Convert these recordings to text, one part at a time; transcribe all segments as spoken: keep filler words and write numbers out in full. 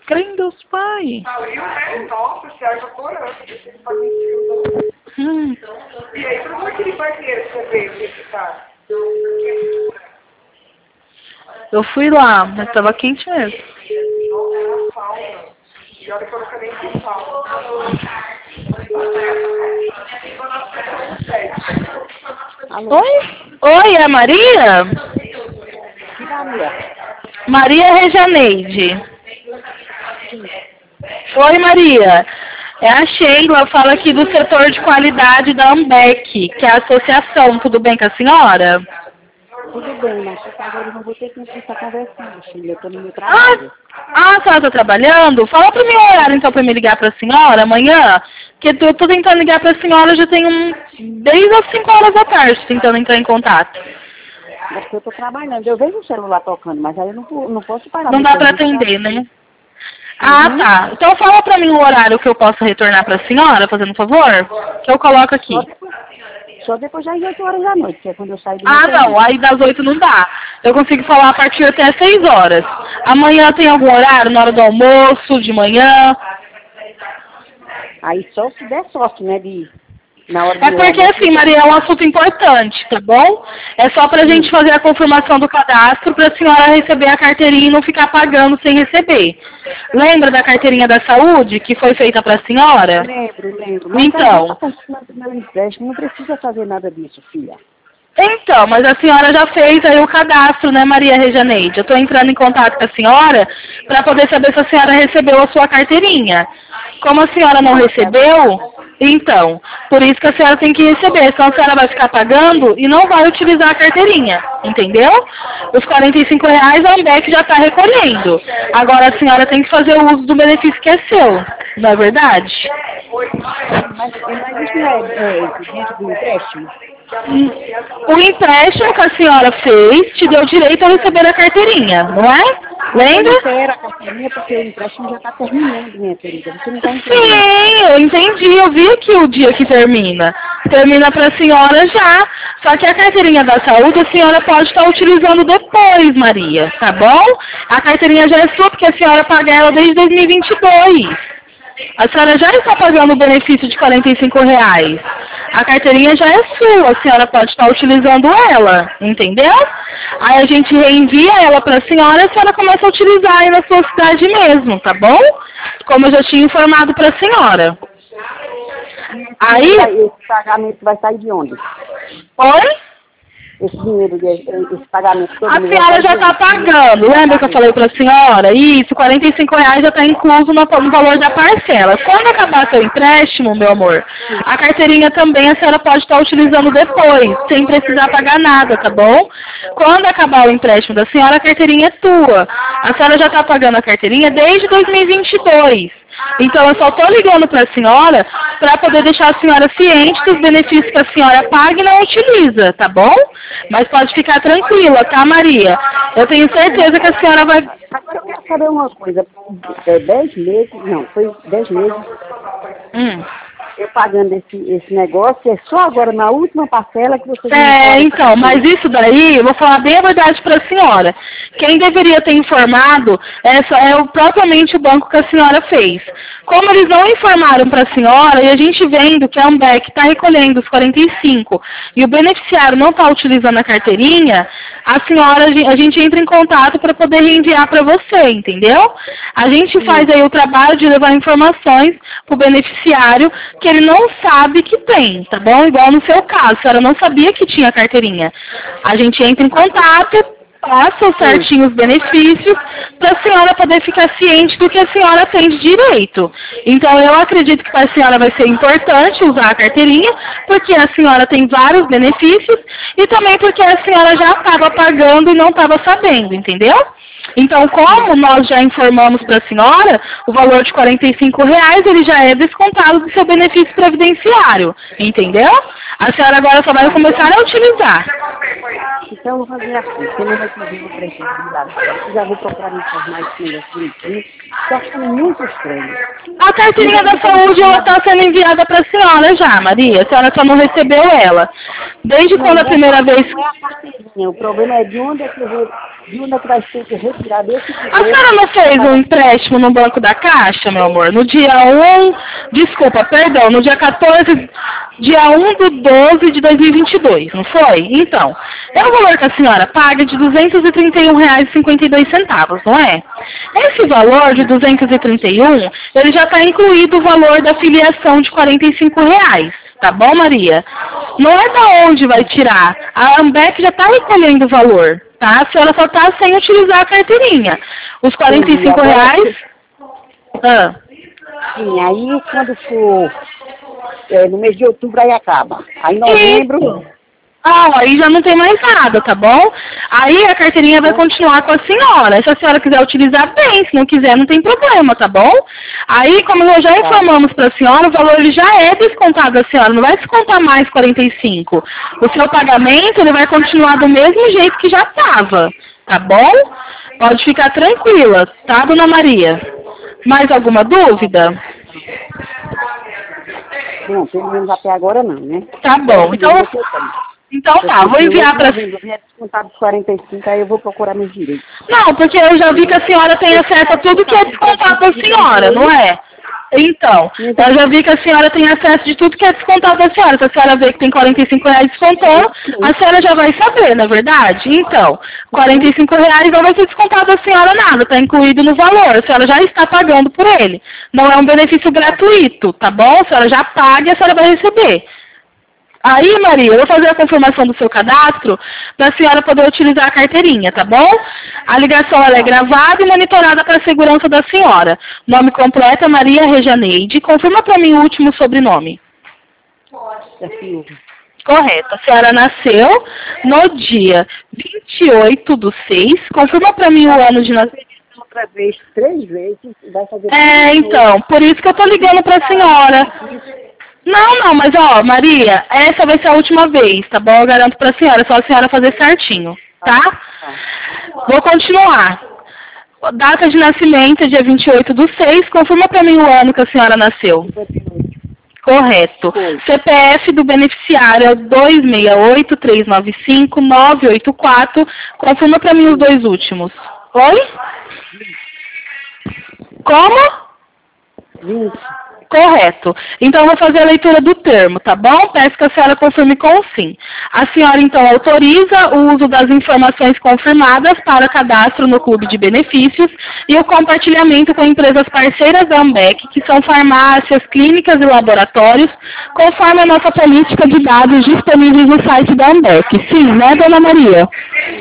Crê em Deus Pai. Saiu, né? Nossa, se acha corando. Esse pagamento. Hum. E aí, por que aquele banheiro que você veio visitar? Eu fui lá, mas tava quente mesmo. Não, era sauna. E olha que eu nunca nem fui sauna. Oi? Oi, é a Maria? Maria Rejaneide. Oi, Maria. É a Sheila, fala aqui do setor de qualidade da Ambec, que é a associação. Tudo bem com a senhora? Tudo bem, mas agora eu não vou ter tempo de estar conversando, filha. Eu estou no meu trabalho. Ah, ah, a senhora está trabalhando? Fala para o meu horário, então, para me ligar para a senhora amanhã. Porque eu estou tentando ligar para a senhora já tem um... desde as cinco horas da tarde, tentando entrar em contato. É porque eu estou trabalhando. Eu vejo o celular tocando, mas aí eu não, não posso parar. Não dá para atender, né? Ah, Uhum. tá. Então fala para mim o horário que eu posso retornar para a senhora, fazendo um favor, que eu coloco aqui. Só depois, só depois das oito horas da noite, que é quando eu saio do Ah, meu não. serviço. Aí das oito não dá. Eu consigo falar a partir até seis horas. Amanhã tem algum horário, na hora do almoço, de manhã? Aí só se der sorte, né, de... Na hora É do porque almoço, assim, Maria, é um assunto importante, tá bom? É só pra gente fazer a confirmação do cadastro pra senhora receber a carteirinha e não ficar pagando sem receber. Lembra da carteirinha da saúde que foi feita pra senhora? Lembro, lembro. Mas Então. a gente do meu empréstimo não precisa fazer nada disso, filha. Então, mas a senhora já fez aí o cadastro, né, Maria Rejaneide? Eu estou entrando em contato com a senhora para poder saber se a senhora recebeu a sua carteirinha. Como a senhora não recebeu, então, por isso que a senhora tem que receber, senão a senhora vai ficar pagando e não vai utilizar a carteirinha, entendeu? Os quarenta e cinco reais a Ambec já está recolhendo. Agora a senhora tem que fazer o uso do benefício que é seu, não é verdade? Mas, mas isso não é, é dentro do empréstimo? O empréstimo que a senhora fez te deu direito a receber a carteirinha, não é? Lembra? Eu quero a carteirinha porque o empréstimo já está terminando, minha querida. Você não está entendendo. Sim, eu entendi. Eu vi aqui o dia que termina. Termina para a senhora já. Só que a carteirinha da saúde a senhora pode estar utilizando depois, Maria. Tá bom? A carteirinha já é sua porque a senhora paga ela desde dois mil e vinte e dois. A senhora já está pagando o benefício de quarenta e cinco reais. A carteirinha já é sua, a senhora pode estar utilizando ela, entendeu? Aí a gente reenvia ela para a senhora e a senhora começa a utilizar aí na sua cidade mesmo, tá bom? Como eu já tinha informado para a senhora. Aí... Esse pagamento vai sair de onde? Oi? Esse dinheiro, esse pagamento todo. A senhora já está pagando, lembra que eu falei para a senhora? Isso, quarenta e cinco reais já está incluso no, no valor da parcela. Quando acabar seu empréstimo, meu amor, a carteirinha também a senhora pode estar utilizando depois, sem precisar pagar nada, tá bom? Quando acabar o empréstimo da senhora, a carteirinha é tua. A senhora já está pagando a carteirinha desde dois mil e vinte e dois. Então eu só estou ligando para a senhora para poder deixar a senhora ciente dos benefícios que a senhora paga e não utiliza, tá bom? Mas pode ficar tranquila, tá, Maria? Eu tenho certeza que a senhora vai... Eu quero saber uma coisa. É dez meses, não, foi dez meses. Hum. Eu pagando esse, esse negócio, é só agora na última parcela que você... É, então, mas isso daí, eu vou falar bem a verdade para a senhora. Quem deveria ter informado é, só, é o, propriamente o banco que a senhora fez. Como eles não informaram para a senhora, e a gente vendo que a Ambec está recolhendo os quarenta e cinco e o beneficiário não está utilizando a carteirinha, a senhora, a gente entra em contato para poder reenviar para você, entendeu? A gente faz aí o trabalho de levar informações para o beneficiário que ele não sabe que tem, tá bom? Igual no seu caso, a senhora não sabia que tinha carteirinha. A gente entra em contato, passa certinho os benefícios para a senhora poder ficar ciente do que a senhora tem de direito. Então eu acredito que para a senhora vai ser importante usar a carteirinha, porque a senhora tem vários benefícios e também porque a senhora já estava pagando e não estava sabendo, entendeu? Então, como nós já informamos para a senhora, o valor de quarenta e cinco reais, ele já é descontado do seu benefício previdenciário, entendeu? A senhora agora só vai começar a utilizar. Então, eu vou fazer assim, você não vai pedir o preço de dados. Eu já vou procurar me informar esse negócio direitinho, que eu acho muito estranho. A carteirinha da saúde, ela está sendo enviada para a senhora já, Maria. A senhora só não recebeu ela. Desde quando a primeira vez... Não é a carteirinha, o problema é de onde é que eu vou, de onde é que vai ser que eu tirar desse A senhora não fez um empréstimo no Banco da Caixa, meu amor? No dia um, desculpa, perdão, no dia quatorze, dia um do doze de dois mil e vinte e dois, não foi? Então, é o valor que a senhora paga de duzentos e trinta e um reais e cinquenta e dois centavos, não é? Esse valor de duzentos e trinta e um, ele já está incluído o valor da filiação de quarenta e cinco reais. Tá bom, Maria? Não é da onde vai tirar. A Ambev já está recolhendo o valor, tá? A senhora só está sem utilizar a carteirinha. Os quarenta e cinco reais... Ah. Sim, aí quando for é, no mês de outubro aí acaba. Aí em novembro... Isso. Ah, aí já não tem mais nada, tá bom? Aí a carteirinha vai continuar com a senhora. Se a senhora quiser utilizar, bem. Se não quiser, não tem problema, tá bom? Aí, como nós já informamos para a senhora, o valor ele já é descontado da senhora. Não vai descontar mais quarenta e cinco. O seu pagamento ele vai continuar do mesmo jeito que já estava, tá bom? Pode ficar tranquila, tá, dona Maria? Mais alguma dúvida? Bom, pelo menos até agora não, né? Tá bom. Então... Então tá, vou enviar para... Eu vinha descontado dos quarenta e cinco, aí eu vou procurar meus direitos. Não, porque eu já vi que a senhora tem acesso a tudo que é descontado da senhora, não é? Então, eu já vi que a senhora tem acesso de tudo que é descontado da senhora. Se a senhora vê que tem quarenta e cinco reais descontado, a senhora já vai saber, não é verdade? Então, quarenta e cinco reais não vai ser descontado da senhora nada, está incluído no valor. A senhora já está pagando por ele. Não é um benefício gratuito, tá bom? A senhora já paga e a senhora vai receber. Aí, Maria, eu vou fazer a confirmação do seu cadastro para a senhora poder utilizar a carteirinha, tá bom? A ligação ela é gravada e monitorada para a segurança da senhora. Nome completo é Maria Rejaneide. Confirma para mim o último sobrenome. Pode. Correto. A senhora nasceu no dia vinte e oito do seis. Confirma para mim o ano de nascimento. Outra vez, três vezes. Vai fazer é, então, por isso que eu estou ligando para a senhora. Não, não, mas ó, Maria, essa vai ser a última vez, tá bom? Eu garanto pra senhora, só a senhora fazer certinho, tá? Vou continuar. Data de nascimento é dia vinte e oito do seis, confirma pra mim o ano que a senhora nasceu. Correto. C P F do beneficiário é dois seis oito, três nove cinco, nove oito quatro, confirma pra mim os dois últimos. Oi? Como? vinte. Correto. Então, eu vou fazer a leitura do termo, tá bom? Peço que a senhora confirme com sim. A senhora, então, autoriza o uso das informações confirmadas para cadastro no Clube de Benefícios e o compartilhamento com empresas parceiras da Ambev, que são farmácias, clínicas e laboratórios, conforme a nossa política de dados disponíveis no site da Ambev. Sim, né, dona Maria?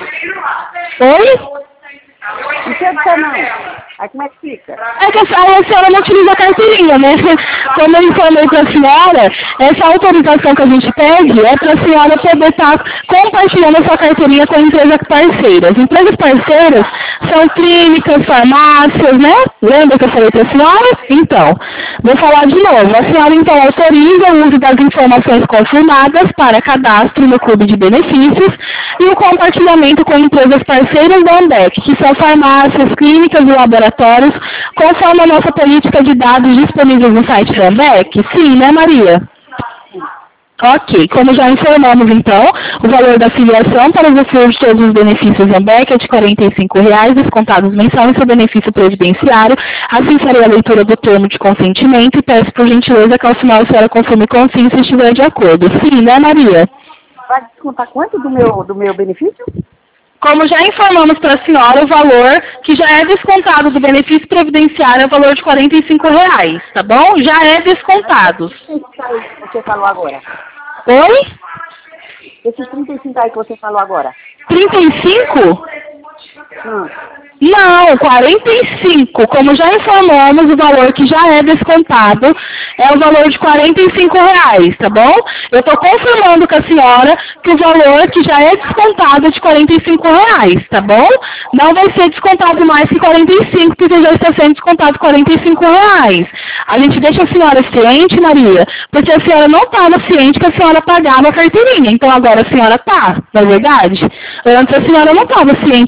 Oi? Não sei dizer não. Aí como é que fica? É que a senhora não utiliza a carteirinha, né? Como eu informei para a senhora, essa autorização que a gente pede é para a senhora poder estar compartilhando a sua carteirinha com empresas parceiras. Empresas parceiras são clínicas, farmácias, né? Lembra que eu falei para a senhora? Então, vou falar de novo. A senhora, então, autoriza o uso das informações confirmadas para cadastro no Clube de Benefícios e o compartilhamento com empresas parceiras da Ambev, que são farmácias, clínicas e laboratórios, conforme a nossa política de dados disponíveis no site da Ambev? Sim, né, Maria? Ok, como já informamos, então, o valor da filiação para usufruir de todos os benefícios Ambev é de quarenta e cinco reais, descontados mensais no seu benefício previdenciário. Assim farei a leitura do termo de consentimento e peço, por gentileza, que ao final a senhora confirme com sim se estiver de acordo. Sim, né, Maria? Vai descontar quanto do meu, do meu benefício? Como já informamos para a senhora, o valor que já é descontado do benefício previdenciário é o valor de quarenta e cinco reais, tá bom? Já é descontado. Você falou agora. Oi? Esses trinta e cinco aí que você falou agora. trinta e cinco? Hum. Não, quarenta e cinco. Como já informamos, o valor que já é descontado é o valor de quarenta e cinco reais, tá bom? Eu estou confirmando com a senhora que o valor que já é descontado é de quarenta e cinco reais, tá bom? Não vai ser descontado mais que quarenta e cinco, porque já está sendo descontado quarenta e cinco reais. A gente deixa a senhora ciente, Maria, porque a senhora não estava ciente que a senhora pagava a carteirinha. Então agora a senhora está, não é verdade? Antes a senhora não estava ciente sobre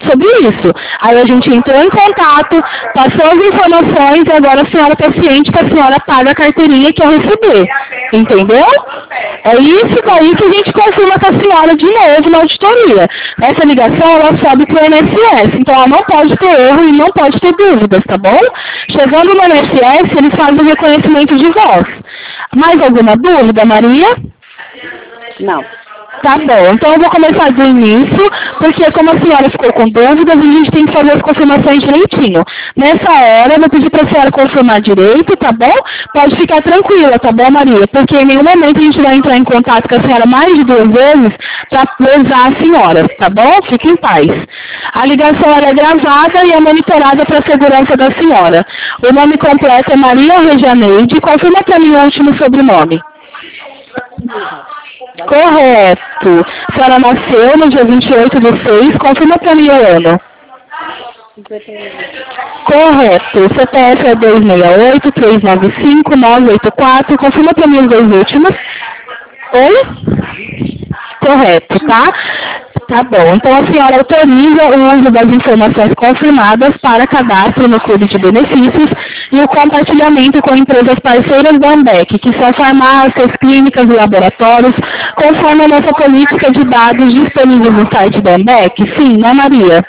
isso. Aí a gente entrou em contato, passou as informações e agora a senhora está ciente que a senhora paga a carteirinha que eu receber. Entendeu? É isso daí que a gente confirma com a senhora de novo na auditoria. Essa ligação, ela sobe para o I N S S, então ela não pode ter erro e não pode ter dúvidas, tá bom? Chegando no I N S S, eles fazem o reconhecimento de voz. Mais alguma dúvida, Maria? Não. Tá bom, então eu vou começar do início, porque como a senhora ficou com dúvidas, a gente tem que fazer as confirmações direitinho. Nessa hora, eu vou pedir para a senhora confirmar direito, tá bom? Pode ficar tranquila, tá bom, Maria? Porque em nenhum momento a gente vai entrar em contato com a senhora mais de duas vezes para lesar a senhora, tá bom? Fique em paz. A ligação ela é gravada e é monitorada para a segurança da senhora. O nome completo é Maria Regianeide. Confirma para mim o último sobrenome. Correto. A senhora nasceu no dia vinte e oito de seis. Confirma para mim o ano. Correto. C P F é dois seis oito, três nove cinco, nove oito quatro. Confirma para mim os dois últimos. Oi? Correto, tá? Tá bom. Então a senhora autoriza o uso das informações confirmadas para cadastro no Clube de Benefícios e o compartilhamento com empresas parceiras da Ambec, que são farmácias, clínicas e laboratórios, conforme a nossa política de dados disponíveis no site da Ambec? Sim, né, Maria?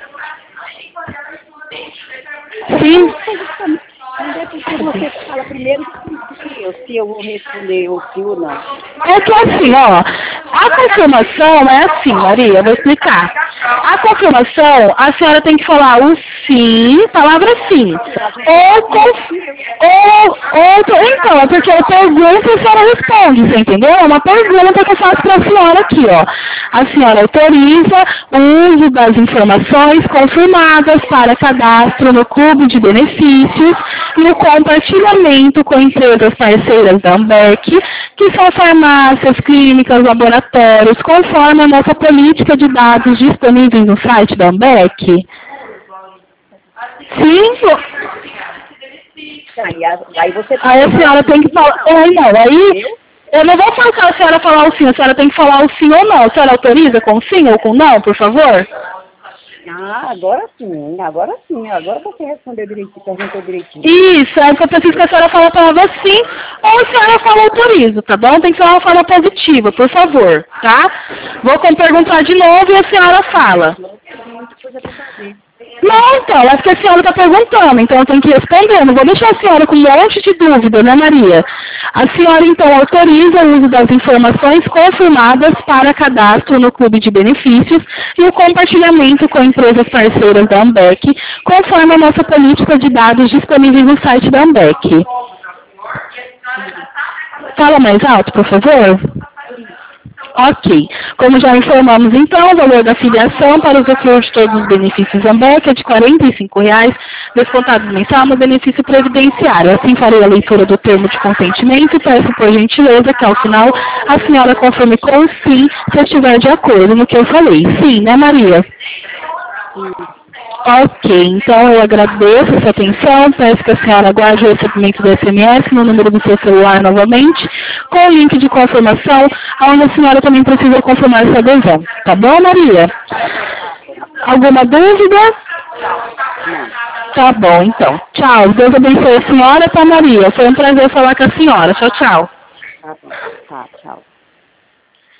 Sim. Você fala primeiro se eu vou responder ou sim ou não. É que assim, ó, a confirmação é assim, Maria, eu vou explicar. A confirmação, a senhora tem que falar o sim, palavra sim. Ou, ou, ou, então, é porque eu pergunto e a senhora responde, você entendeu? É uma pergunta que eu faço para a senhora aqui, ó. A senhora autoriza o uso das informações confirmadas para cadastro no Clube de Benefícios e o compartilhamento com empresas parceiras da Ambec, que são farmácias, clínicas, laboratórios, conforme a nossa política de dados disponíveis no site da Ambec? Sim? Aí, aí você Aí a senhora tem que falar... Aí não, aí... Eu não vou falar a senhora falar o sim, a senhora tem que falar o sim ou não. A senhora autoriza com sim ou com não, por favor? Ah, agora sim, agora sim, agora você respondeu direitinho, perguntou direitinho. Isso, é que eu preciso que a senhora fale a palavra sim, ou a senhora fala autorizo, tá bom? Tem que ser uma forma positiva, por favor, tá? Vou perguntar de novo e a senhora fala. Não, então, é porque a senhora está perguntando, então eu tenho que responder. Não vou deixar a senhora com um monte de dúvida, né, Maria? A senhora, então, autoriza o uso das informações confirmadas para cadastro no Clube de Benefícios e o compartilhamento com empresas parceiras da Ambec, conforme a nossa política de dados disponíveis no site da Ambec. Fala mais alto, por favor. Ok. Como já informamos, então, o valor da filiação para usufruir de todos os benefícios Ambec é de quarenta e cinco reais, descontados mensal no benefício previdenciário. Assim farei a leitura do termo de consentimento e peço, por gentileza, que ao final a senhora confirme com sim, se estiver de acordo no que eu falei. Sim, né, Maria? Sim. Ok, então eu agradeço a sua atenção, peço que a senhora aguarde o recebimento do S M S no número do seu celular novamente, com o link de confirmação, onde a senhora também precisa confirmar essa adesão. Tá bom, Maria? Alguma dúvida? Tá bom, então. Tchau. Deus abençoe a senhora, tá, Maria? Foi um prazer falar com a senhora. Tchau, tchau. Tá bom, tá, tchau.